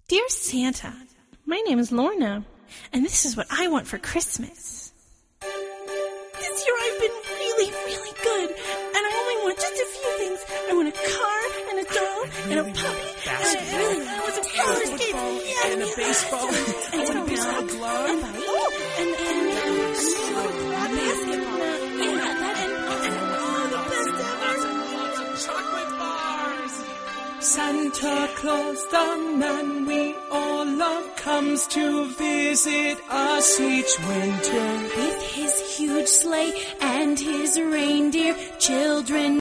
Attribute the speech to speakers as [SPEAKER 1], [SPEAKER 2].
[SPEAKER 1] Dear Santa, my name is Lorna, and this is what I want for Christmas. This year I've been really, really good, and I only want just a few things. I want a car, and a doll, and a puppy, and I want some roller skates,
[SPEAKER 2] and a baseball,
[SPEAKER 1] and a baseball glove, and a basketball, and all the best ever.
[SPEAKER 2] Chocolate bars. Santa Claus, the man we all love, comes to visit us each winter.
[SPEAKER 3] With his huge sleigh and his reindeer, children